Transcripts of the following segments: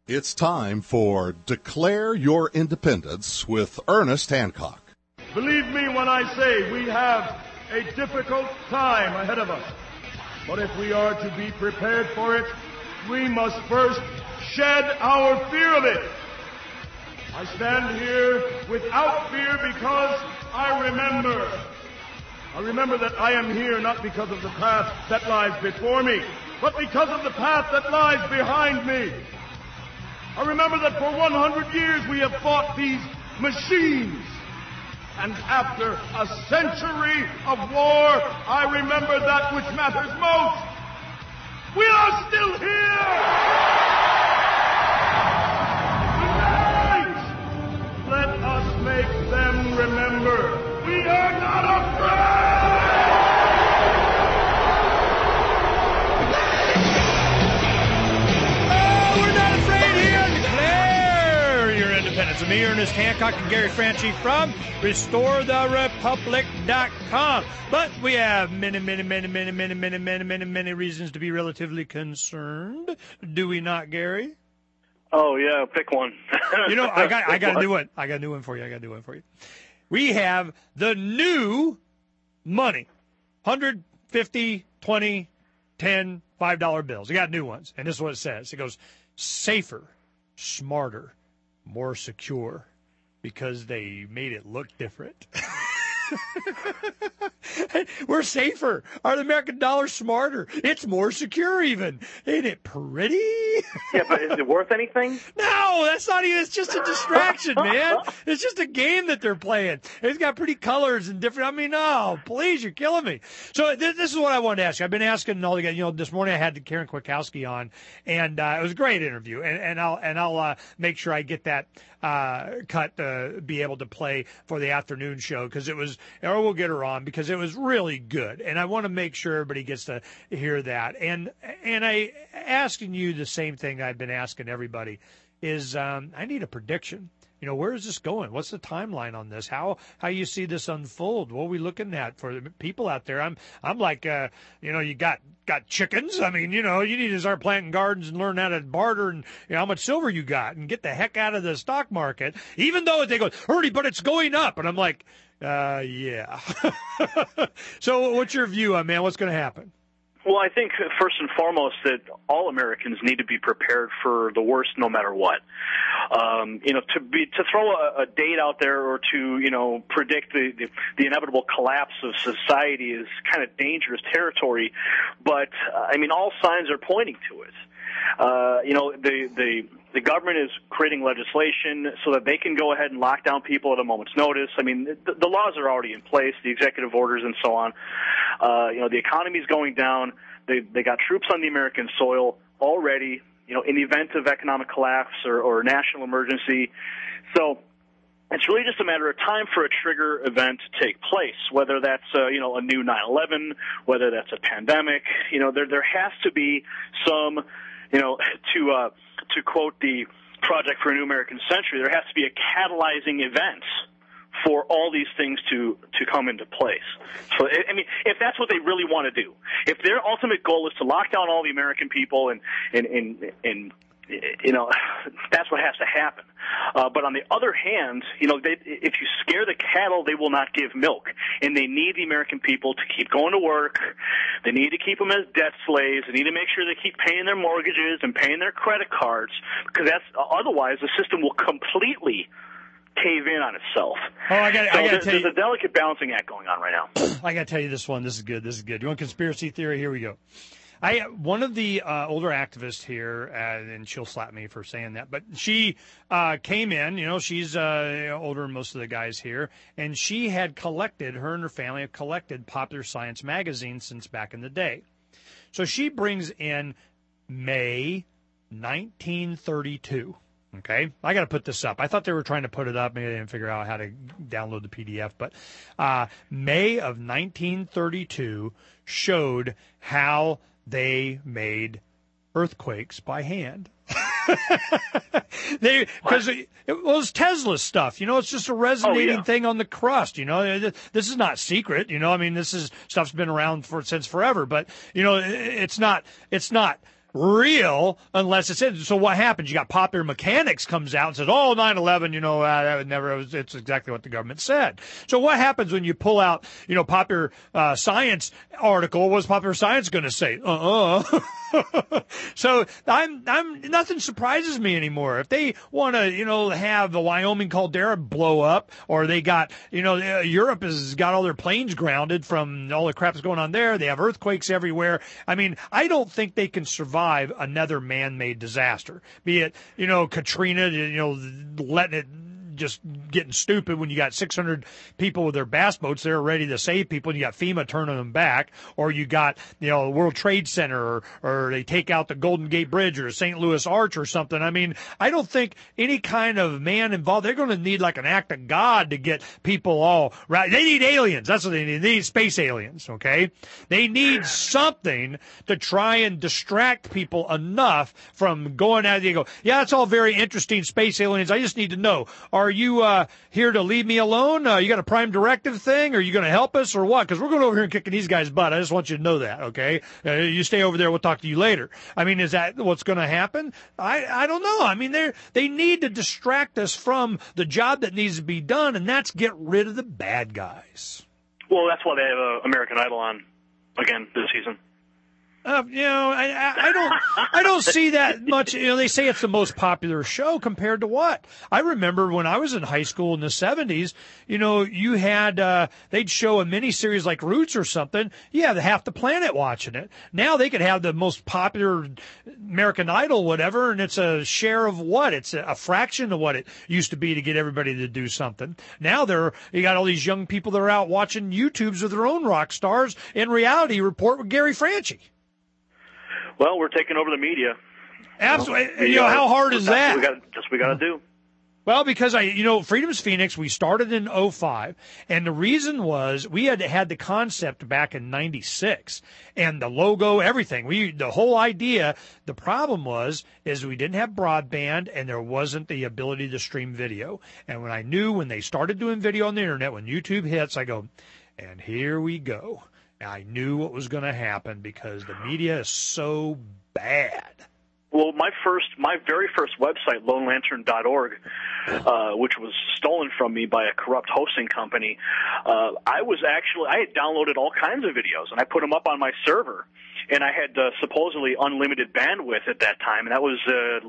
It's time for Declare Your Independence with Ernest Hancock. Believe me when I say we have a difficult time ahead of us. But if we are to be prepared for it, we must first shed our fear of it. I stand here without fear because I remember that I am here not because of the path that lies before me, but because of the path that lies behind me. I remember that for 100 years we have fought these machines. And after a century of war, I remember that which matters most. We are still here! Tonight, let us make them remember we are not afraid! It's me, Ernest Hancock, and Gary Franchi from RestoreTheRepublic.com. But we have many reasons to be relatively concerned. Do we not, Gary? Oh, yeah, pick one. You know, I got a new one. I got a new one for you. We have the new money. 100, 50, 20, 10, $5 bills. We got new ones. And this is what it says. It goes, safer, smarter, more secure, because they made it look different. We're safer. Are the American dollar smarter? It's more secure even. Ain't it pretty? Yeah, but is it worth anything? No, that's not even. It's just a distraction, man. It's just a game that they're playing. It's got pretty colors and different. I mean, oh, please, you're killing me. So this is what I wanted to ask you. I've been asking all the guys. You know, this morning I had Karen Kwiatkowski on, and it was a great interview. And I'll make sure I get that cut to be able to play for the afternoon show, because it was, or we'll get her on because it was really good, and I want to make sure everybody gets to hear that. And I asking you the same thing I've been asking everybody is, I need a prediction. You know, where is this going? What's the timeline on this? How you see this unfold? What are we looking at for the people out there? I'm like, you know, you got chickens. I mean, you know, you need to start planting gardens and learn how to barter and, you know, how much silver you got and get the heck out of the stock market. Even though they go, Ernie, but it's going up. And I'm like, yeah. So what's your view on, man? What's going to happen? Well, I think first and foremost that all Americans need to be prepared for the worst, no matter what. You know, to throw a date out there or to, you know, predict the inevitable collapse of society is kind of dangerous territory. But I mean, all signs are pointing to it. You know, the government is creating legislation so that they can go ahead and lock down people at a moment's notice. I mean, the laws are already in place, the executive orders and so on. You know, the economy's going down. They got troops on the American soil already, you know, in the event of economic collapse or national emergency. So it's really just a matter of time for a trigger event to take place, whether that's, you know, a new 9/11, whether that's a pandemic. You know, there has to be some, you know, to quote the Project for a New American Century, there has to be a catalyzing event for all these things to come into place. So, I mean, if that's what they really want to do, if their ultimate goal is to lock down all the American people and you know, that's what has to happen. But on the other hand, you know, if you scare the cattle, they will not give milk. And they need the American people to keep going to work. They need to keep them as debt slaves. They need to make sure they keep paying their mortgages and paying their credit cards, because otherwise the system will completely cave in on itself. Oh, I got to tell you, there's a delicate balancing act going on right now. I got to tell you this one. This is good. You want conspiracy theory? Here we go. One of the older activists here, and she'll slap me for saying that, but she came in, you know, she's older than most of the guys here, and she had collected, her and her family have collected Popular Science magazine since back in the day. So she brings in May 1932. Okay, I got to put this up. I thought they were trying to put it up. Maybe they didn't figure out how to download the PDF. But May of 1932 showed how they made earthquakes by hand. Because it was Tesla stuff, you know. It's just a resonating thing on the crust, you know. This is not secret, you know. I mean, stuff's been around since forever, but you know, it's not real unless it's in. So what happens? You got Popular Mechanics comes out and says, "Oh, 9/11, that would never. It's exactly what the government said." So what happens when you pull out, Popular Science article? What's Popular Science going to say? So I'm nothing surprises me anymore. If they want to, have the Wyoming caldera blow up, or they got, Europe has got all their planes grounded from all the crap that's going on there. They have earthquakes everywhere. I mean, I don't think they can survive another man-made disaster. Be it, Katrina, letting it just getting stupid when you got 600 people with their bass boats there ready to save people, and you got FEMA turning them back, or you got, the World Trade Center, or they take out the Golden Gate Bridge or St. Louis Arch or something. I mean, I don't think any kind of man involved, they're going to need like an act of God to get people all right. They need aliens. That's what they need. They need space aliens, okay? They need something to try and distract people enough from going out. They go, yeah, it's all very interesting, space aliens. I just need to know, are you here to leave me alone? You got a prime directive thing? Are you going to help us or what? Because we're going over here and kicking these guys' butt. I just want you to know that, okay? You stay over there. We'll talk to you later. I mean, is that what's going to happen? I don't know. I mean, they need to distract us from the job that needs to be done, and that's get rid of the bad guys. Well, that's why they have American Idol on again this season. I don't see that much. They say it's the most popular show compared to what? I remember when I was in high school in the 70s, you had, they'd show a miniseries like Roots or something. You have half the planet watching it. Now they could have the most popular American Idol, whatever, and it's a share of what? It's a fraction of what it used to be to get everybody to do something. Now you got all these young people that are out watching YouTubes with their own rock stars in Reality Report with Gary Franchi. Well, we're taking over the media. Absolutely. How hard is that? That's what we got to do. Well, because Freedom's Phoenix, we started in 2005, and the reason was we had the concept back in 96, and the logo, everything. The whole idea, the problem is we didn't have broadband, and there wasn't the ability to stream video. And when they started doing video on the internet, when YouTube hits, I go, and here we go. I knew what was going to happen because the media is so bad. Well, my very first website, lonelantern.org, which was stolen from me by a corrupt hosting company, I had downloaded all kinds of videos, and I put them up on my server. And I had supposedly unlimited bandwidth at that time, and that was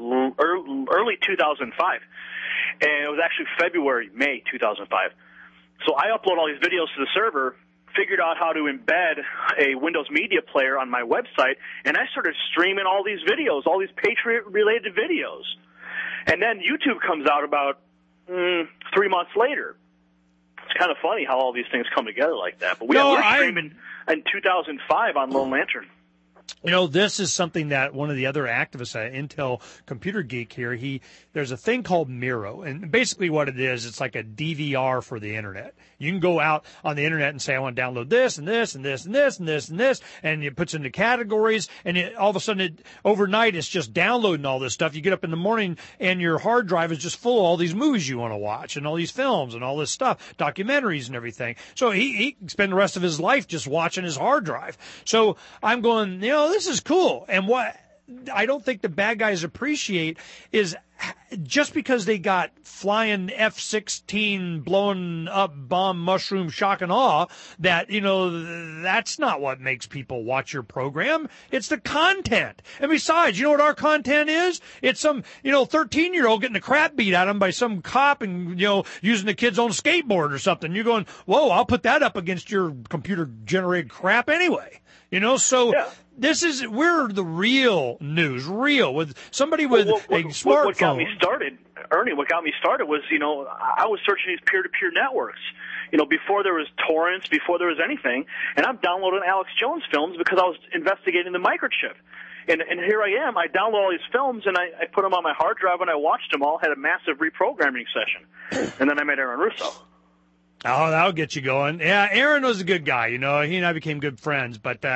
early 2005. And it was actually May 2005. So I upload all these videos to the server, figured out how to embed a Windows Media Player on my website, and I started streaming all these videos, all these Patriot-related videos. And then YouTube comes out about 3 months later. It's kind of funny how all these things come together like that. But we're streaming in 2005 on Lone Lantern. This is something that one of the other activists at Intel Computer Geek here, there's a thing called Miro, and basically what it is, it's like a DVR for the internet. You can go out on the internet and say, I want to download this and this and this and this and this and this, and it puts into categories, and all of a sudden, overnight, it's just downloading all this stuff. You get up in the morning, and your hard drive is just full of all these movies you want to watch, and all these films, and all this stuff, documentaries and everything. So he can spend the rest of his life just watching his hard drive. So I'm going, this is cool. And what I don't think the bad guys appreciate is just because they got flying F-16 blowing up bomb mushroom shock and awe, that, that's not what makes people watch your program. It's the content. And besides, you know what our content is? It's some, 13-year-old getting the crap beat out of him by some cop and, using the kid's own skateboard or something. You're going, whoa, I'll put that up against your computer-generated crap anyway. So yeah. We're the real news, with somebody with a smartphone. What got me started, Ernie, was, I was searching these peer-to-peer networks, before there was torrents, before there was anything, and I'm downloading Alex Jones films because I was investigating the microchip. And here I am. I download all these films, and I put them on my hard drive, and I watched them all, had a massive reprogramming session. And then I met Aaron Russo. Oh, that'll get you going. Yeah, Aaron was a good guy. He and I became good friends, but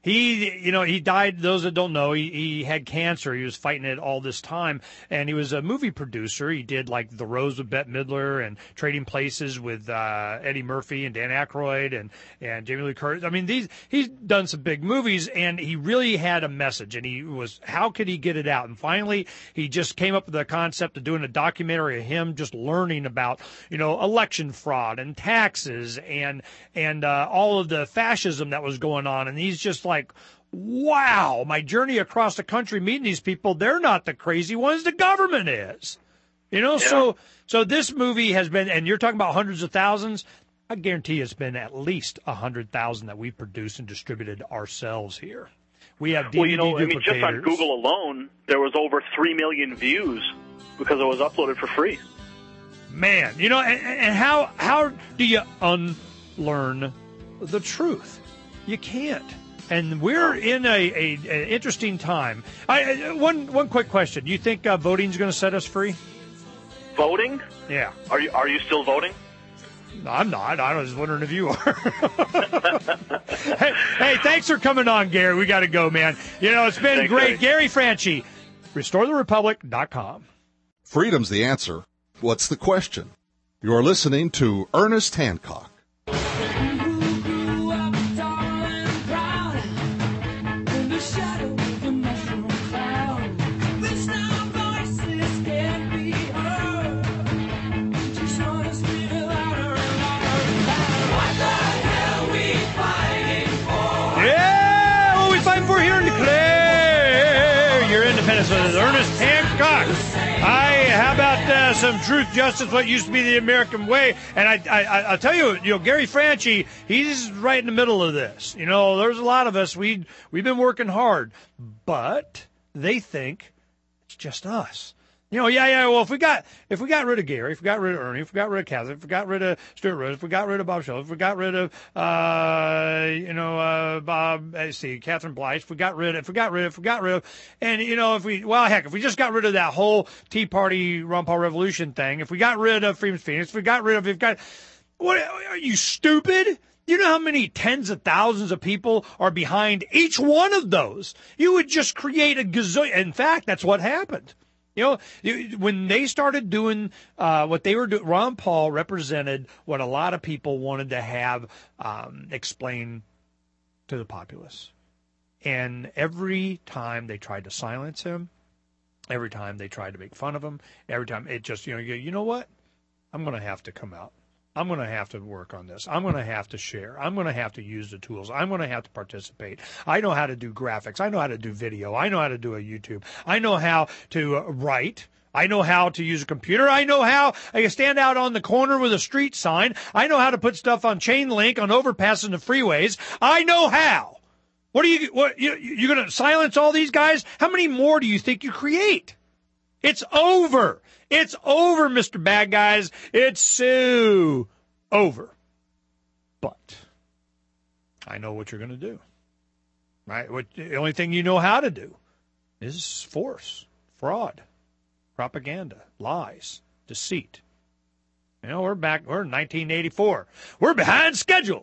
he died. Those that don't know, he had cancer. He was fighting it all this time, and he was a movie producer. He did like The Rose with Bette Midler and Trading Places with Eddie Murphy and Dan Aykroyd and Jamie Lee Curtis. I mean, he's done some big movies, and he really had a message, and how could he get it out? And finally, he just came up with the concept of doing a documentary of him just learning about, election fraud and taxes and all of the fascism that was going on. And he's just like, wow, my journey across the country meeting these people, they're not the crazy ones, the government is. So this movie has been, and you're talking about hundreds of thousands, I guarantee it's been at least 100,000 that we've produced and distributed ourselves here. We have DVD duplicators. Just on Google alone, there was over 3 million views because it was uploaded for free. Man, and how do you unlearn the truth? You can't. And we're in an interesting time. One quick question. Do you think voting's going to set us free? Voting? Yeah. Are you still voting? No, I'm not. I was wondering if you are. hey, thanks for coming on, Gary. We got to go, man. It's been Thanks, great. Gary Franchi, RestoreTheRepublic.com. Freedom's the answer. What's the question? You're listening to Ernest Hancock. Ernest Hancock. How about some truth, justice, what used to be the American way? And I'll tell you, Gary Franchi, he's right in the middle of this. There's a lot of us, we've been working hard, but they think it's just us. Well, if we got rid of Gary, if we got rid of Ernie, if we got rid of Catherine, if we got rid of Stuart Rhodes, if we got rid of Bob Schultz, if we got rid of, Catherine Blythe, if we got rid of, and, if we just got rid of that whole Tea Party, Ron Paul Revolution thing, if we got rid of Freedom's Phoenix, what, are you stupid? You know how many tens of thousands of people are behind each one of those? You would just create a gazillion. In fact, that's what happened. When they started doing what they were doing, Ron Paul represented what a lot of people wanted to have explained to the populace. And every time they tried to silence him, every time they tried to make fun of him, every time it just, you know what? I'm going to have to come out. I'm going to have to work on this. I'm going to have to share. I'm going to have to use the tools. I'm going to have to participate. I know how to do graphics. I know how to do video. I know how to do a YouTube. I know how to write. I know how to use a computer. I know how I can stand out on the corner with a street sign. I know how to put stuff on chain link on overpasses and the freeways. I know how. You're going to silence all these guys? How many more do you think you create? It's over. It's over, Mr. Bad Guys. It's so over. But I know what you're going to do. Right? The only thing you know how to do is force, fraud, propaganda, lies, deceit. We're back. We're in 1984. We're behind schedule.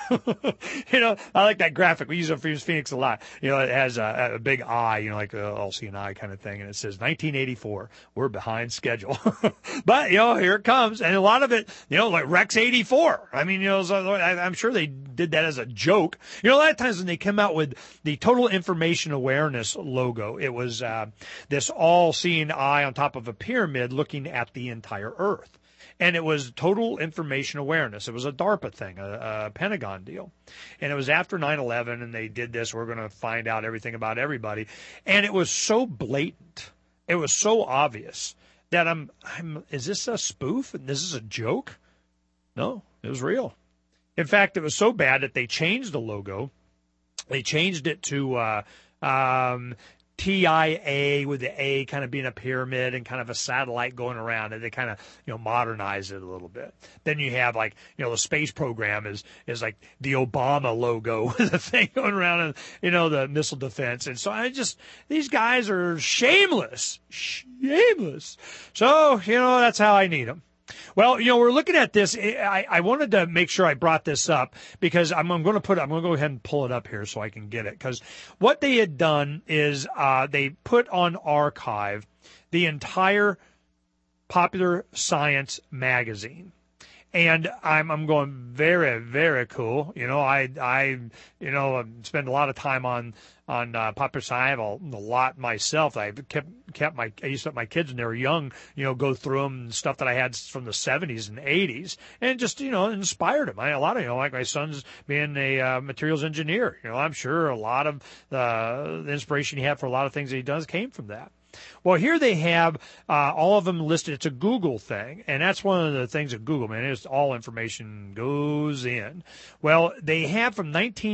I like that graphic. We use it for Phoenix a lot. It has a big eye, like all see an eye kind of thing. And it says 1984. We're behind schedule. But, here it comes. And a lot of it, like Rex 84. I mean, I'm sure they did that as a joke. A lot of times when they come out with the Total Information Awareness logo, it was this all-seeing eye on top of a pyramid looking at the entire Earth. And it was total information awareness. It was a DARPA thing, a Pentagon deal. And it was after 9/11, and they did this. We're going to find out everything about everybody. And it was so blatant. It was so obvious that is this a spoof? And this is a joke? No, it was real. In fact, it was so bad that they changed the logo. They changed it to TIA, with the A kind of being a pyramid and kind of a satellite going around, and they kind of, modernize it a little bit. Then you have the space program is like the Obama logo with a thing going around, and, the missile defense. And so these guys are shameless. So, that's how I need them. Well, we're looking at this. I wanted to make sure I brought this up because I'm going to go ahead and pull it up here so I can get it. Because what they had done is they put on archive the entire Popular Science magazine. And I'm going very, very cool. I spend a lot of time on Popular Science. I have a lot myself. I used to let my kids when they were young, go through them, stuff that I had from the 70s and 80s, and just, inspired them. A lot of, like my son's being a materials engineer. I'm sure a lot of the inspiration he had for a lot of things that he does came from that. Well, here they have all of them listed. It's a Google thing, and that's one of the things of Google, man. It's all information goes in. Well, they have from it's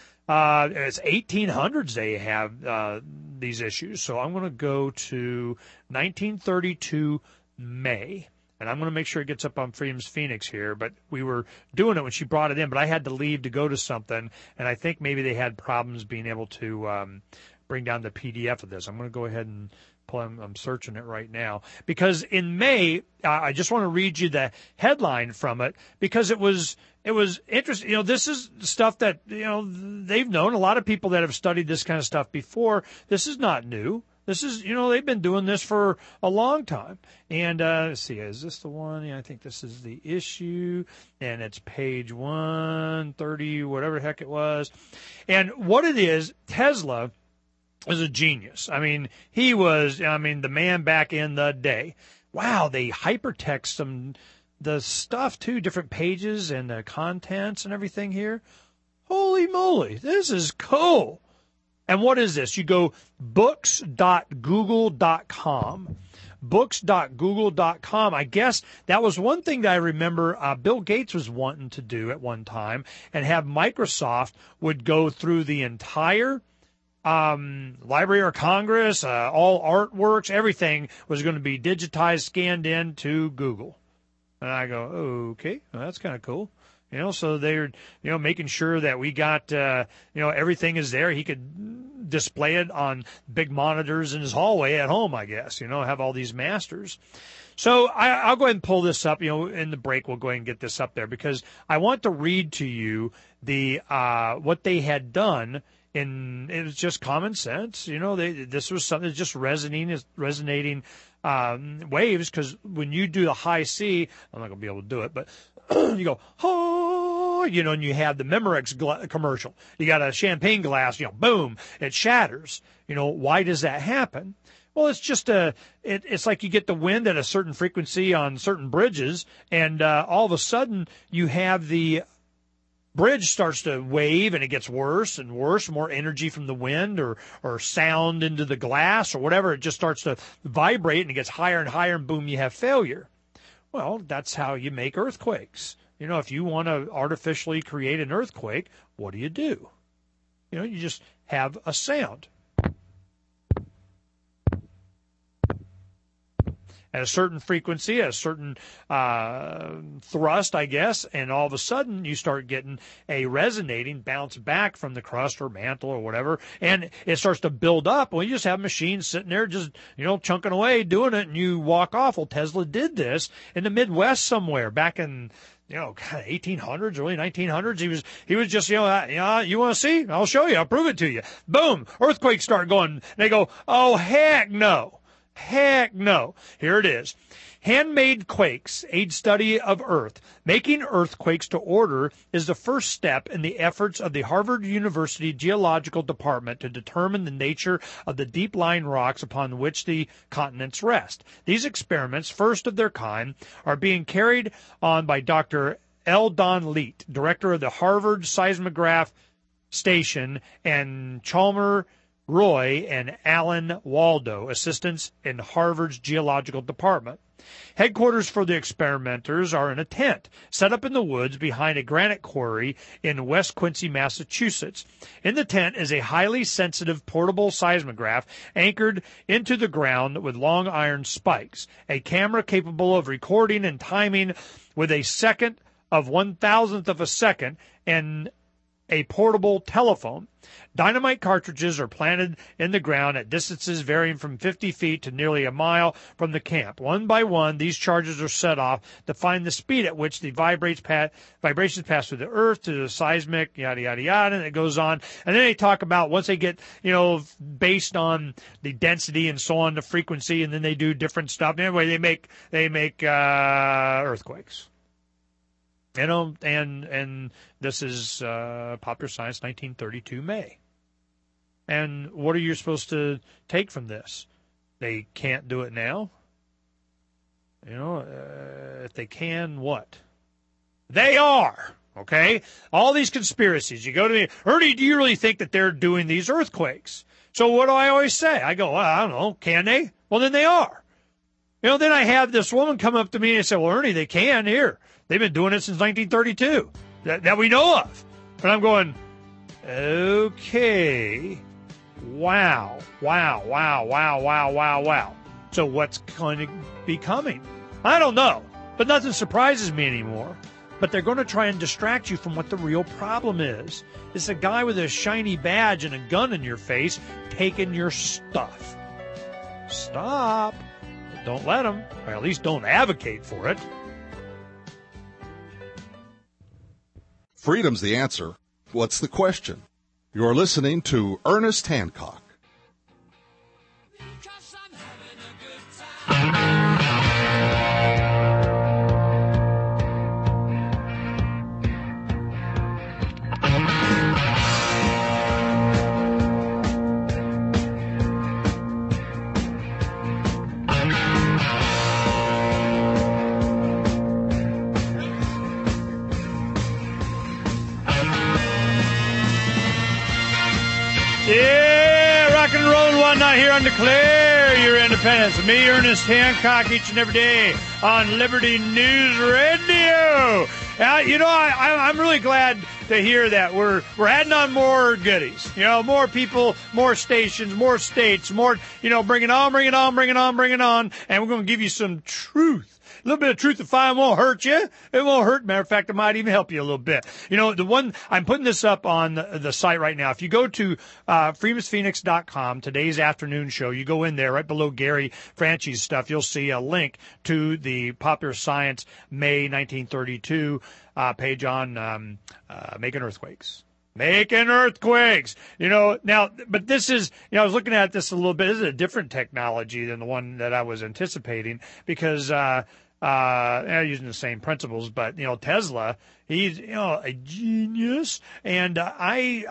1800s they have these issues. So I'm going to go to 1932 May. And I'm going to make sure it gets up on Freedom's Phoenix here. But we were doing it when she brought it in, but I had to leave to go to something, and I think maybe they had problems being able to bring down the PDF of this. I'm going to go ahead and I'm searching it right now because in May, I just want to read you the headline from it because it was interesting. This is stuff that, they've known. A lot of people that have studied this kind of stuff before. This is not new. This is, they've been doing this for a long time. And let's see, is this the one? Yeah, I think this is the issue, and it's page 130, whatever the heck it was. And what it is, Tesla is a genius. I mean, he was, the man back in the day. Wow, they hypertext the stuff too, different pages and the contents and everything here. Holy moly, this is cool. And what is this? You go books.google.com. Books.google.com. I guess that was one thing that I remember Bill Gates was wanting to do at one time and have Microsoft would go through the entire Library of Congress, all artworks, everything was going to be digitized, scanned into Google. And I go, okay, well, that's kind of cool. So they're, making sure that we got, everything is there. He could display it on big monitors in his hallway at home, I guess, have all these masters. So I'll go ahead and pull this up, in the break. We'll go ahead and get this up there because I want to read to you the, what they had done. And it was just common sense. This was something that's just resonating waves because when you do the high C, I'm not going to be able to do it, but you go, oh, and you have the Memorex commercial. You got a champagne glass, boom, it shatters. Why does that happen? Well, it's just it's like you get the wind at a certain frequency on certain bridges, and all of a sudden you have the bridge starts to wave and it gets worse and worse, more energy from the wind or sound into the glass or whatever. It just starts to vibrate and it gets higher and higher and boom, you have failure. Well, that's how you make earthquakes. If you want to artificially create an earthquake, what do? You just have a sound. At a certain frequency, at a certain thrust, I guess, and all of a sudden you start getting a resonating bounce back from the crust or mantle or whatever, and it starts to build up. Well, you just have machines sitting there just, chunking away, doing it, and you walk off. Well, Tesla did this in the Midwest somewhere back in, 1800s, early 1900s. He was just, you want to see? I'll show you. I'll prove it to you. Boom, earthquakes start going. And they go, oh, heck no. Heck no. Here it is. Handmade Quakes, Aid Study of Earth. Making earthquakes to order is the first step in the efforts of the Harvard University Geological Department to determine the nature of the deep-lying rocks upon which the continents rest. These experiments, first of their kind, are being carried on by Dr. Eldon Leet, director of the Harvard Seismograph Station, and Chalmer Roy and Alan Waldo, assistants in Harvard's Geological Department. Headquarters for the experimenters are in a tent set up in the woods behind a granite quarry in West Quincy, Massachusetts. In the tent is a highly sensitive portable seismograph anchored into the ground with long iron spikes, a camera capable of recording and timing with a second of 1,000th of a second, and a portable telephone. Dynamite cartridges are planted in the ground at distances varying from 50 feet to nearly a mile from the camp. One by one, these charges are set off to find the speed at which the vibrations pass through the earth to the seismic, yada, yada, yada, and it goes on. And then they talk about once they get, based on the density and so on, the frequency, and then they do different stuff. Anyway, they make earthquakes. And this is Popular Science 1932 May. And what are you supposed to take from this? They can't do it now? If they can, what? They are, okay? All these conspiracies. You go to me, Ernie, do you really think that they're doing these earthquakes? So what do I always say? I go, well, I don't know. Can they? Well, then they are. Then I have this woman come up to me and say, well, Ernie, they can here. They've been doing it since 1932 that we know of. And I'm going, okay, wow. So what's going to be coming? I don't know, but nothing surprises me anymore. But they're going to try and distract you from what the real problem is. It's a guy with a shiny badge and a gun in your face taking your stuff. Stop. But don't let them, or at least don't advocate for it. Freedom's the answer. What's the question? You're listening to Ernest Hancock. Because I'm having a good time. Yeah, rock and roll and whatnot here on Declare Your Independence. Me, Ernest Hancock, each and every day on Liberty News Radio. I'm really glad to hear that we're adding on more goodies. More people, more stations, more states, more, bring it on. And we're going to give you some truth. A little bit of truth to find won't hurt you. It won't hurt. Matter of fact, it might even help you a little bit. The one, I'm putting this up on the site right now. If you go to FreedomsPhoenix.com, today's afternoon show, you go in there right below Gary Franchi's stuff, you'll see a link to the Popular Science May 1932 page on making earthquakes. Making earthquakes, now, but this is, I was looking at this a little bit. This is a different technology than the one that I was anticipating because, using the same principles, but, Tesla, he's, a genius. And, I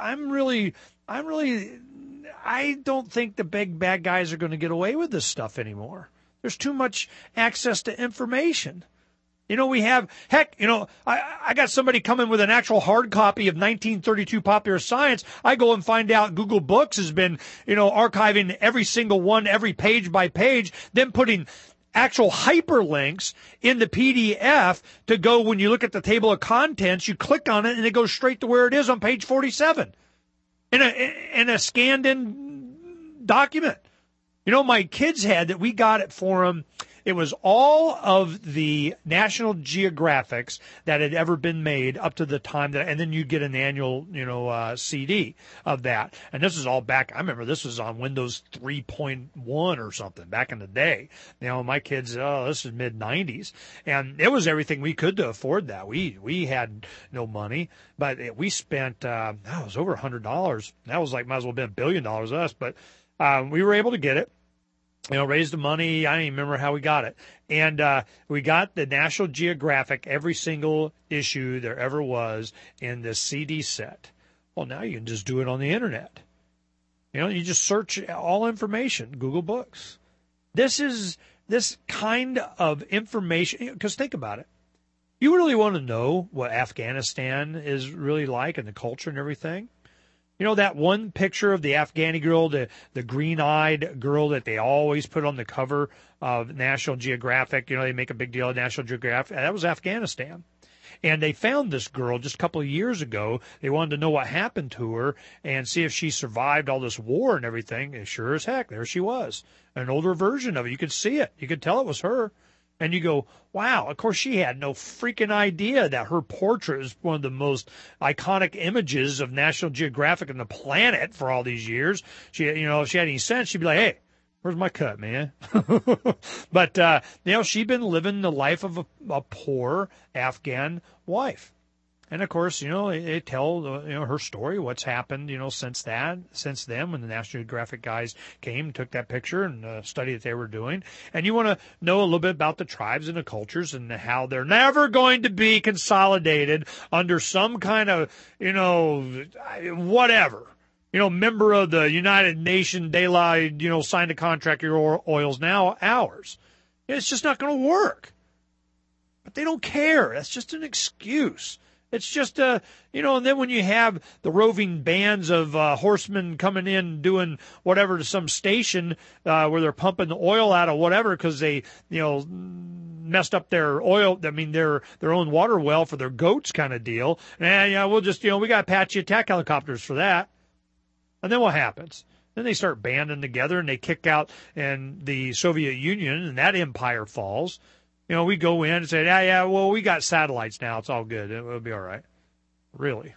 don't think the big bad guys are going to get away with this stuff anymore. There's too much access to information. We have, I got somebody coming with an actual hard copy of 1932 Popular Science. I go and find out Google Books has been, archiving every single one, every page by page, then putting actual hyperlinks in the PDF to go when you look at the table of contents, you click on it and it goes straight to where it is on page 47 in a scanned in document. My kids had that we got it for them. It was all of the National Geographics that had ever been made up to the time that, and then you get an annual, CD of that. And this is all back. I remember this was on Windows 3.1 or something back in the day. My kids, this is mid '90s, and it was everything we could to afford that. We had no money, but we spent, it was over $100. That was like, might as well have been $1 billion to us, but we were able to get it. Raised the money. I don't even remember how we got it. And we got the National Geographic, every single issue there ever was in this CD set. Well, now you can just do it on the internet. You just search all information, Google Books. This kind of information, because think about it. You really want to know what Afghanistan is really like and the culture and everything? That one picture of the Afghani girl, the green-eyed girl that they always put on the cover of National Geographic. They make a big deal of National Geographic. That was Afghanistan. And they found this girl just a couple of years ago. They wanted to know what happened to her and see if she survived all this war and everything. And sure as heck, there she was. An older version of it. You could see it. You could tell it was her. And you go, wow, of course she had no freaking idea that her portrait is one of the most iconic images of National Geographic on the planet for all these years. She, if she had any sense, she'd be like, hey, where's my cut, man? But, she'd been living the life of a poor Afghan wife. And, of course, they tell, her story, what's happened, since then, when the National Geographic guys came, took that picture and the study that they were doing. And you want to know a little bit about the tribes and the cultures and how they're never going to be consolidated under some kind of, whatever. Member of the United Nations, de la, signed a contract, your oil's now ours. It's just not going to work. But they don't care. That's just an excuse. It's just, and then when you have the roving bands of horsemen coming in doing whatever to some station where they're pumping the oil out of whatever because they, messed up their oil, their own water well for their goats kind of deal. And, we'll just, we got Apache attack helicopters for that. And then what happens? Then they start banding together and they kick out and the Soviet Union and that empire falls. We go in and say, well, we got satellites now. It's all good. It'll be all right. Really.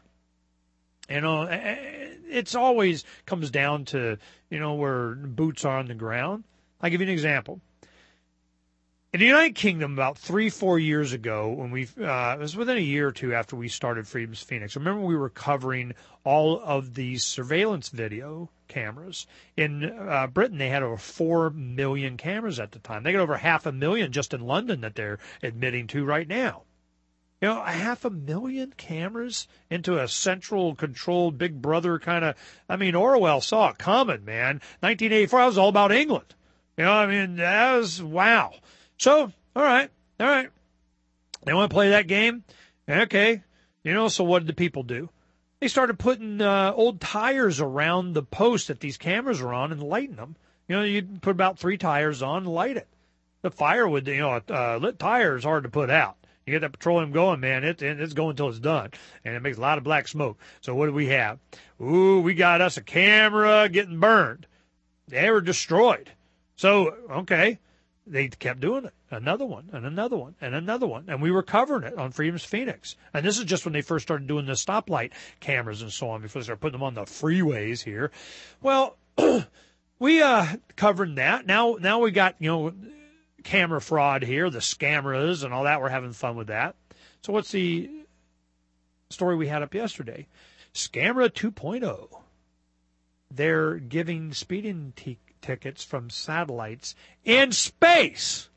It's always comes down to, where boots are on the ground. I'll give you an example. In the United Kingdom, about 3-4 years ago, when it was within a year or two after we started Freedom's Phoenix, remember we were covering all of these surveillance video cameras. In Britain, they had over 4 million cameras at the time. They got over 500,000 just in London that they're admitting to right now. 500,000 cameras into a central controlled Big Brother kind of, Orwell saw it coming, man. 1984, that was all about England. That was, wow. So, all right. They want to play that game? Okay. So what did the people do? They started putting old tires around the post that these cameras are on and lighting them. You'd put about 3 tires on and light it. The fire would, lit tire is hard to put out. You get that petroleum going, man, it's going until it's done. And it makes a lot of black smoke. So what do we have? Ooh, we got us a camera getting burned. They were destroyed. So, okay. They kept doing it. Another one, and another one, and another one. And we were covering it on Freedom's Phoenix. And this is just when they first started doing the stoplight cameras and so on, before they started putting them on the freeways here. Well, we covering that. Now we got, camera fraud here, the scammers and all that. We're having fun with that. So what's the story we had up yesterday? Scamera 2.0. They're giving speeding tickets from satellites in space.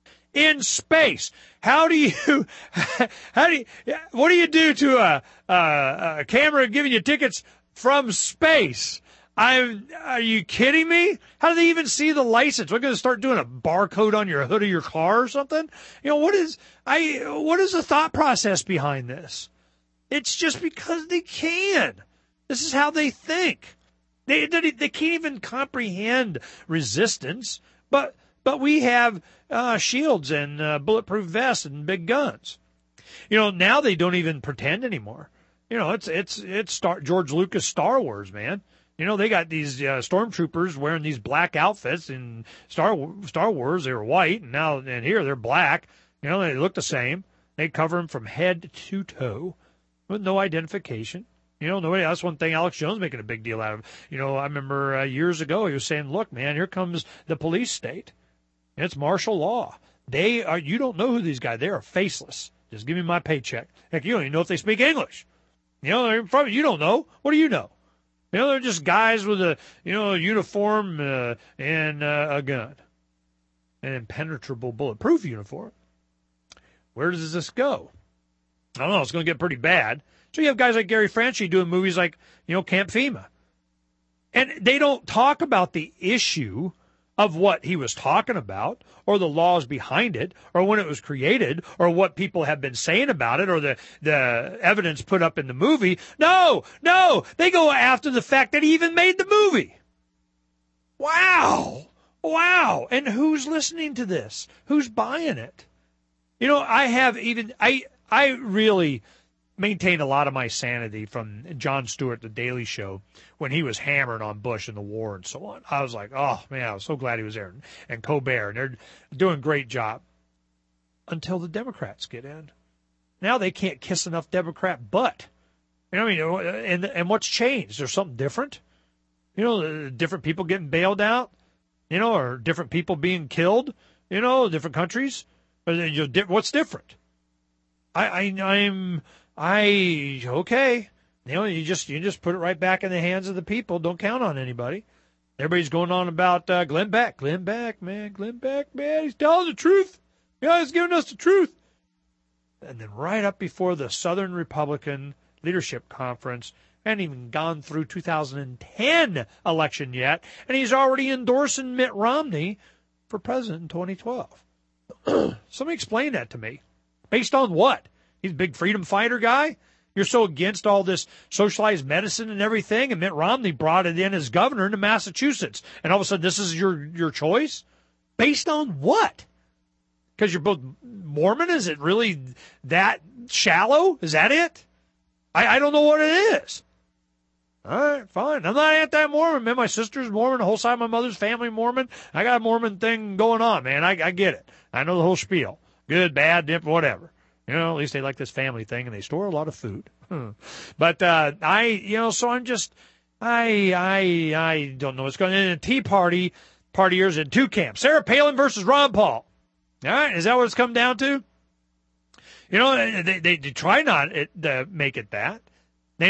What do you do to a camera giving you tickets from space? Are you kidding me? How do they even see the license? We're going to start doing a barcode on your hood of your car or something? What is the thought process behind this? It's just because they can. This is how they think. They can't even comprehend resistance, but we have shields and bulletproof vests and big guns. Now they don't even pretend anymore. It's George Lucas Star Wars, man. They got these stormtroopers wearing these black outfits. In Star Wars, they were white, and here they're black. They look the same. They cover them from head to toe with no identification. Nobody. That's one thing Alex Jones making a big deal out of. I remember years ago he was saying, "Look, man, here comes the police state. It's martial law. You don't know who these guys. They are faceless. Just give me my paycheck. Heck, you don't even know if they speak English. They're from you don't know. What do you know? They're just guys with a uniform and a gun, an impenetrable bulletproof uniform. Where does this go? I don't know. It's going to get pretty bad." So you have guys like Gary Franchi doing movies like, Camp FEMA. And they don't talk about the issue of what he was talking about or the laws behind it or when it was created or what people have been saying about it or the evidence put up in the movie. No, they go after the fact that he even made the movie. Wow. And who's listening to this? Who's buying it? I really maintained a lot of my sanity from Jon Stewart, The Daily Show, when he was hammering on Bush and the war and so on. I was like, oh, man, I was so glad he was there. And Colbert, and they're doing a great job. until the Democrats get in. Now they can't kiss enough Democrat butt. You know what I mean? And what's changed? There's something different? You know, different people getting bailed out, you know, or different people being killed, you know, different countries. What's different? Okay. You know, you just put it right back in the hands of the people. Don't count on anybody. Everybody's going on about Glenn Beck. Glenn Beck, man. He's telling the truth. Yeah, he's giving us the truth. And then right up before the Southern Republican Leadership Conference, hadn't even gone through 2010 election yet, and he's already endorsing Mitt Romney for president in 2012. Somebody explain that to me. Based on what? He's a big freedom fighter guy? You're so against all this socialized medicine and everything, and Mitt Romney brought it in as governor into Massachusetts, and all of a sudden this is your choice? Based on what? Because you're both Mormon? Is it really that shallow? Is that it? I don't know what it is. All right, fine. I'm not anti-Mormon, man. My sister's Mormon, the whole side of my mother's family Mormon. I got a Mormon thing going on, man. I get it. I know the whole spiel. Good, bad, different, whatever. You know, at least they like this family thing, and they store a lot of food. But so I'm just, I don't know what's going on. In a Tea Party, partiers in two camps. Sarah Palin versus Ron Paul. All right, is that what it's come down to? You know, they try not to make it that. They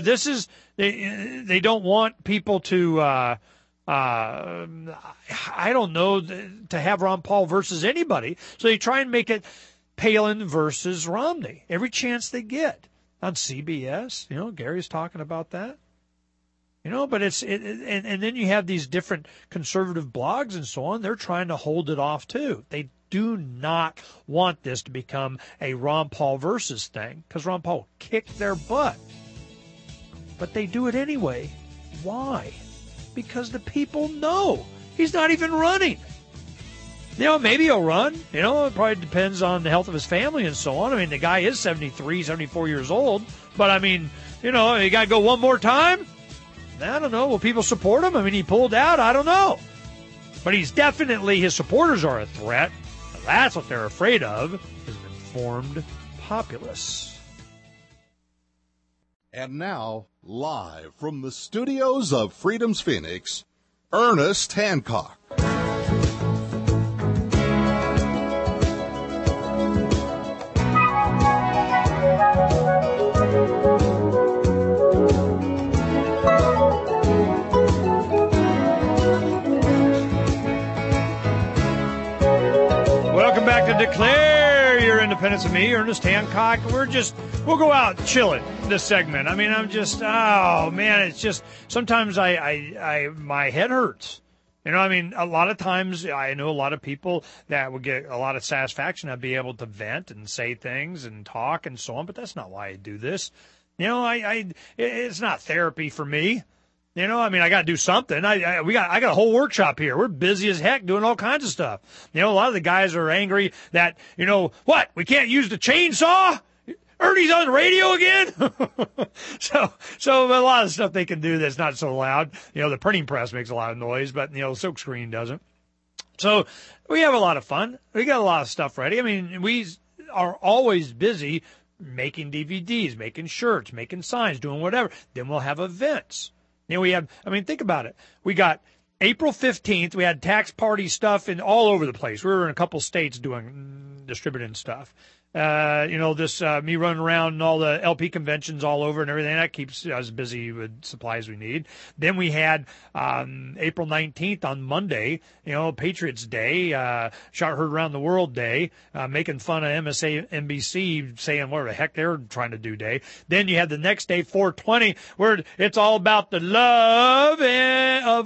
don't want people to, I don't know, to have Ron Paul versus anybody. So they try and make it Palin versus Romney every chance they get on CBS. You know, Gary's talking about that. You know, but and then you have these different conservative blogs and so on. They're trying to hold it off too. They do not want this to become a Ron Paul versus thing because Ron Paul kicked their butt. But they do it anyway. Why? Because the people know he's not even running. You know, maybe he'll run. You know, it probably depends on the health of his family and so on. I mean, the guy is 73, 74 years old. But, I mean, you know, you got to go one more time? I don't know. Will people support him? I mean, he pulled out. I don't know. But he's definitely, his supporters are a threat. That's what they're afraid of, is an informed populace. And now, live from the studios of Freedom's Phoenix, Ernest Hancock. Welcome back to Declare Your Independence of me, Ernest Hancock. We'll go out chilling this segment. I mean, oh man, it's just, sometimes my head hurts. You know, I mean, a lot of times I know a lot of people that would get a lot of satisfaction. I'd be able to vent and say things and talk and so on, but that's not why I do this. You know, it's not therapy for me. You know, I mean, I got to do something. I got a whole workshop here. We're busy as heck doing all kinds of stuff. You know, a lot of the guys are angry that, you know, what? We can't use the chainsaw? Ernie's on the radio again? So a lot of stuff they can do that's not so loud. You know, the printing press makes a lot of noise, but, you know, silkscreen doesn't. So we have a lot of fun. We got a lot of stuff ready. I mean, we are always busy making DVDs, making shirts, making signs, doing whatever. Then we'll have events. You know, think about it. We got April 15th, we had tax party stuff all over the place. We were in a couple states distributing stuff. You know, me running around and all the LP conventions all over and everything, that keeps us busy with supplies we need. Then we had April 19th on Monday, you know, Patriots Day, Shot Heard Around the World Day, making fun of MSNBC, saying what the heck they're trying to do day. Then you had the next day, 420, where it's all about the love of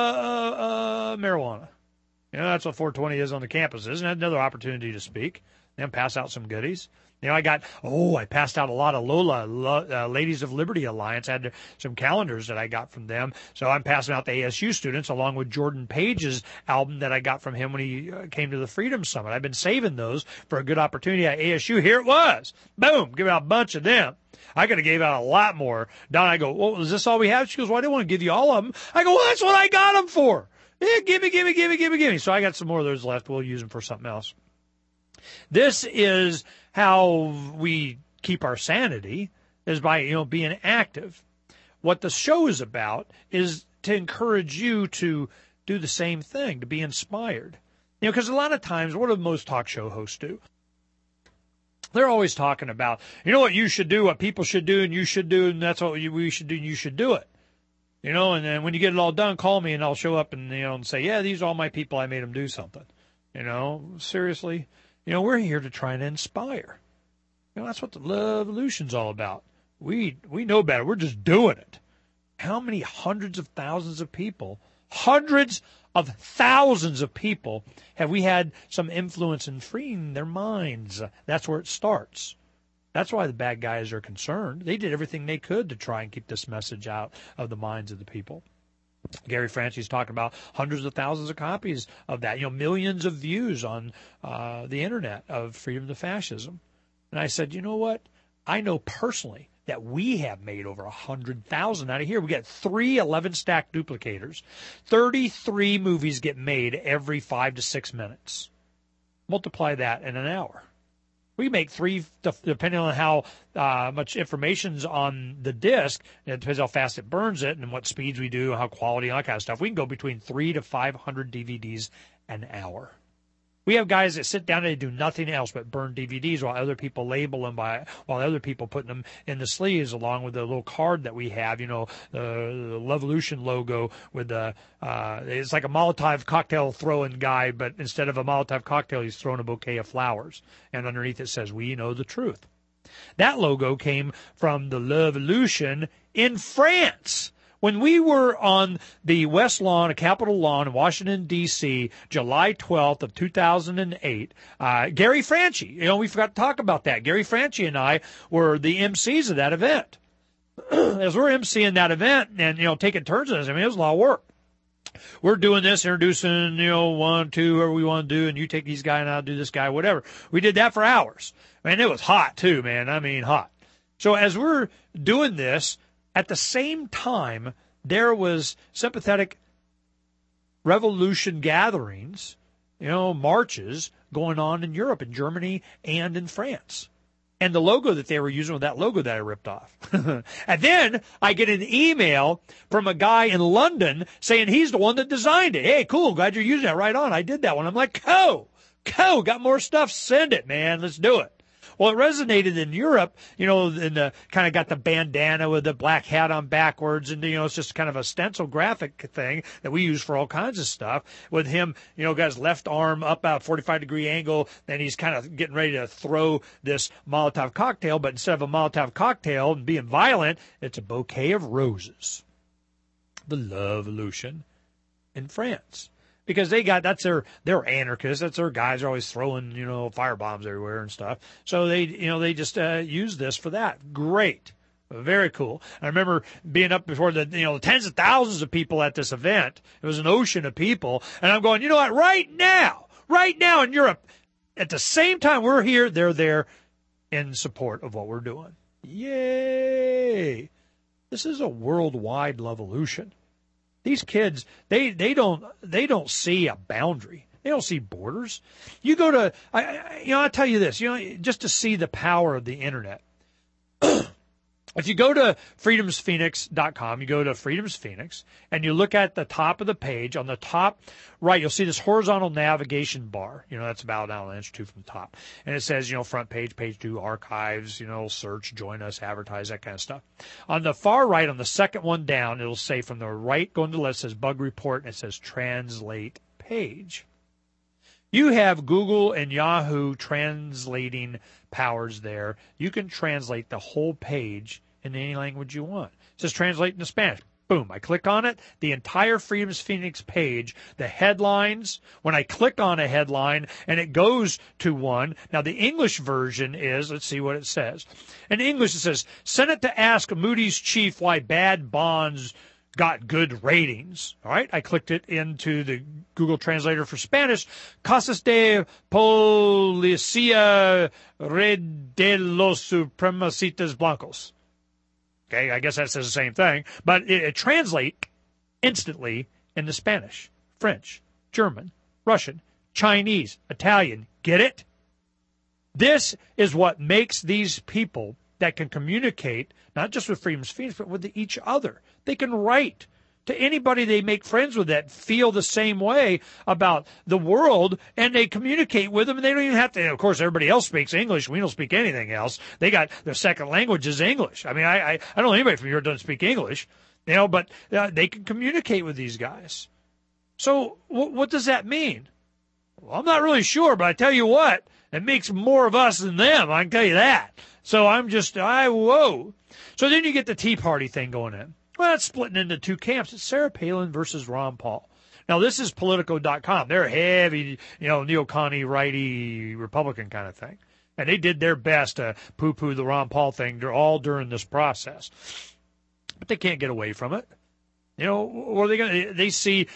marijuana. You know, that's what 420 is on the campuses, and another opportunity to speak. Then pass out some goodies. You know, I passed out a lot of Lola, Ladies of Liberty Alliance. I had some calendars that I got from them. So I'm passing out the ASU students along with Jordan Page's album that I got from him when he came to the Freedom Summit. I've been saving those for a good opportunity at ASU. Here it was. Boom. Give out a bunch of them. I could have gave out a lot more. Don, I go, well, is this all we have? She goes, well, I didn't want to give you all of them. I go, well, that's what I got them for. Yeah, give me. So I got some more of those left. We'll use them for something else. This is how we keep our sanity, is by, being active. What the show is about is to encourage you to do the same thing, to be inspired. Because a lot of times, what do most talk show hosts do? They're always talking about, what you should do, what people should do, and you should do, and that's what we should do, and you should do it. And then when you get it all done, call me, and I'll show up and say, yeah, these are all my people. I made them do something. Seriously. We're here to try and inspire. That's what the Love-Volution's all about. We know better. We're just doing it. How many hundreds of thousands of people have we had some influence in freeing their minds? That's where it starts. That's why the bad guys are concerned. They did everything they could to try and keep this message out of the minds of the people. Gary Francie's talking about hundreds of thousands of copies of that, millions of views on the internet of Freedom to Fascism. And I said, you know what? I know personally that we have made over 100,000 out of here. We got 3 11-stack duplicators. 33 movies get made every 5 to 6 minutes. Multiply that in an hour. We make 3, depending on how much information's on the disk. It depends how fast it burns it and what speeds we do, how quality, all that kind of stuff. We can go between 3 to 500 DVDs an hour. We have guys that sit down and they do nothing else but burn DVDs while other people label them while other people putting them in the sleeves along with the little card that we have, the Love-Volution logo with it's like a Molotov cocktail throwing guy, but instead of a Molotov cocktail, he's throwing a bouquet of flowers. And underneath it says, we know the truth. That logo came from the Love-Volution in France. When we were on the West Lawn, Capitol Lawn in Washington, D.C., July 12th of 2008, Gary Franchi, we forgot to talk about that. Gary Franchi and I were the MCs of that event. As we're MCing that event and, taking turns in this, it was a lot of work. We're doing this, introducing, 1, 2, whatever we want to do, and you take these guys and I'll do this guy, whatever. We did that for hours. Man, it was hot too, man. I mean, hot. So as we're doing this, at the same time, there was sympathetic revolution gatherings, marches going on in Europe, in Germany, and in France. And the logo that they were using was that logo that I ripped off. And then I get an email from a guy in London saying he's the one that designed it. Hey, cool, glad you're using that. Right on, I did that one. I'm like, got more stuff, send it, man, let's do it. Well, it resonated in Europe, and kind of got the bandana with the black hat on backwards, and, it's just kind of a stencil graphic thing that we use for all kinds of stuff. With him, got his left arm up at a 45-degree angle, and he's kind of getting ready to throw this Molotov cocktail, but instead of a Molotov cocktail and being violent, it's a bouquet of roses. The Love-Volution in France. Because they're anarchists. That's their guys are always throwing, firebombs everywhere and stuff. So they just use this for that. Great. Very cool. I remember being up before the tens of thousands of people at this event. It was an ocean of people. And I'm going, you know what? Right now in Europe, at the same time we're here, they're there in support of what we're doing. Yay. This is a worldwide Love-Volution. These kids, they don't see a boundary. They don't see borders. You go to, I'll tell you this, just to see the power of the internet. If you go to freedomsphoenix.com, you go to Freedom's Phoenix, and you look at the top of the page, on the top right, you'll see this horizontal navigation bar. That's about an inch or two from the top. And it says, front page, page 2, archives, search, join us, advertise, that kind of stuff. On the far right, on the second one down, it'll say from the right going to the left, it says bug report, and it says translate page. You have Google and Yahoo translating powers there. You can translate the whole page in any language you want. It says translate into Spanish. Boom. I click on it. The entire Freedom's Phoenix page, the headlines, when I click on a headline and it goes to one. Now, the English version is, let's see what it says. In English, it says, Senate to ask Moody's chief why bad bonds got good ratings. All right. I clicked it into the Google Translator for Spanish. Casas de Policía Red de los Supremacistas Blancos. Okay. I guess that says the same thing, but it translates instantly into Spanish, French, German, Russian, Chinese, Italian. Get it? This is what makes these people that can communicate, not just with freedom of speech, but with each other. They can write to anybody they make friends with that feel the same way about the world, and they communicate with them, and they don't even have to. Of course, everybody else speaks English. We don't speak anything else. They got their second language is English. I mean, I don't know anybody from here that doesn't speak English, but they can communicate with these guys. So what does that mean? Well, I'm not really sure, but I tell you what, it makes more of us than them. I can tell you that. So whoa. So then you get the Tea Party thing going in. Well, it's splitting into two camps. It's Sarah Palin versus Ron Paul. Now, this is Politico.com. They're heavy, neocon righty Republican kind of thing. And they did their best to poo-poo the Ron Paul thing all during this process. But they can't get away from it. What are they going to, they see,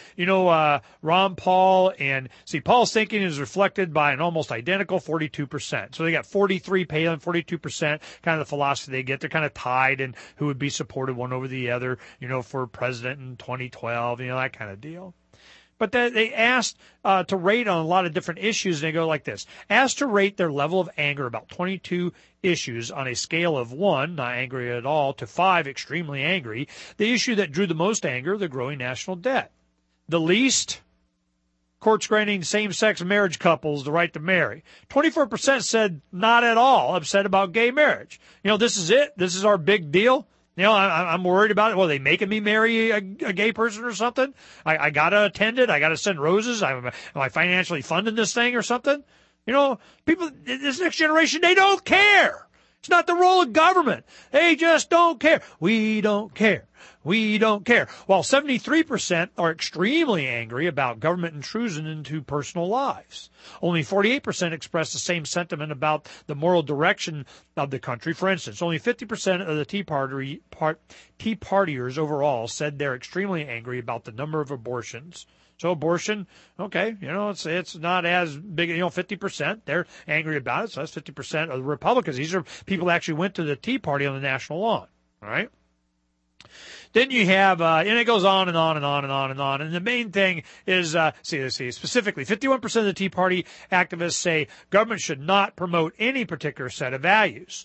Ron Paul and Paul's thinking is reflected by an almost identical 42%. So they got 43 Palin, 42%, kind of the philosophy they get. They're kind of tied and who would be supported one over the other, for president in 2012, that kind of deal. But they asked to rate on a lot of different issues, and they go like this. Asked to rate their level of anger about 22 issues on a scale of 1, not angry at all, to 5, extremely angry. The issue that drew the most anger, the growing national debt. The least, courts granting same-sex marriage couples the right to marry. 24% said not at all upset about gay marriage. This is it. This is our big deal. I'm worried about it. Well, are they making me marry a gay person or something? I got to attend it. I got to send roses. Am I financially funding this thing or something? People, this next generation, they don't care. It's not the role of government. They just don't care. We don't care. We don't care. While 73% are extremely angry about government intrusion into personal lives. Only 48% express the same sentiment about the moral direction of the country. For instance, only 50% of the Tea Partiers overall said they're extremely angry about the number of abortions. So abortion, okay, it's not as big, 50%, they're angry about it, so that's 50% of the Republicans. These are people that actually went to the Tea Party on the national lawn, all right? Then you have, and it goes on and on and on and on and on. And the main thing is, specifically, 51% of the Tea Party activists say government should not promote any particular set of values.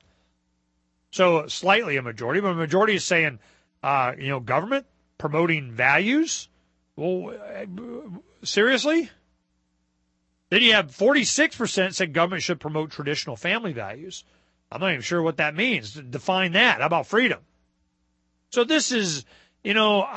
So slightly a majority, but a majority is saying, government promoting values? Well, seriously? Then you have 46% said government should promote traditional family values. I'm not even sure what that means. Define that. How about freedom? So this is, they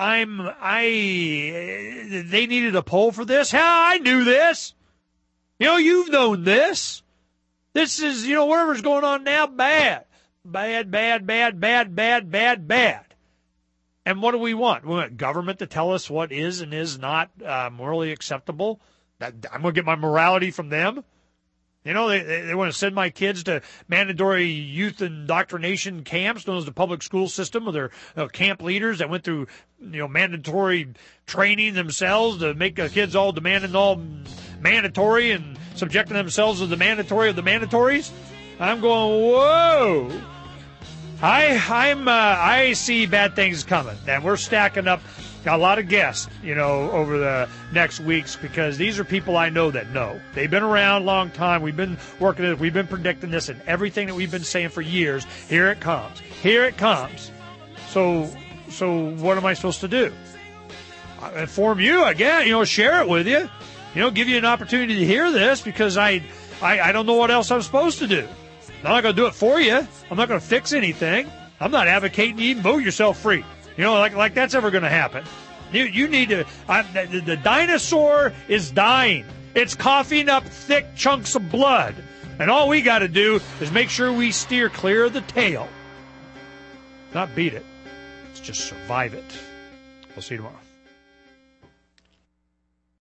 needed a poll for this. Hell, I knew this. You've known this. This is, whatever's going on now, bad. Bad, bad, bad, bad, bad, bad, bad. And what do we want? We want government to tell us what is and is not morally acceptable. I'm going to get my morality from them. They want to send my kids to mandatory youth indoctrination camps, known as the public school system, with their camp leaders that went through, mandatory training themselves to make the kids all demanding all mandatory and subjecting themselves to the mandatory of the mandatories. I'm going, whoa. I see bad things coming, and we're stacking up a lot of guests, over the next weeks, because these are people I know that know. They've been around a long time. We've been working it. We've been predicting this, and everything that we've been saying for years. Here it comes. Here it comes. So what am I supposed to do? Inform you again. Share it with you. Give you an opportunity to hear this, because I don't know what else I'm supposed to do. I'm not going to do it for you. I'm not going to fix anything. I'm not advocating you even vote yourself free. Like that's ever going to happen. You need to. The dinosaur is dying. It's coughing up thick chunks of blood, and all we got to do is make sure we steer clear of the tail. Not beat it. Let's just survive it. We'll see you tomorrow.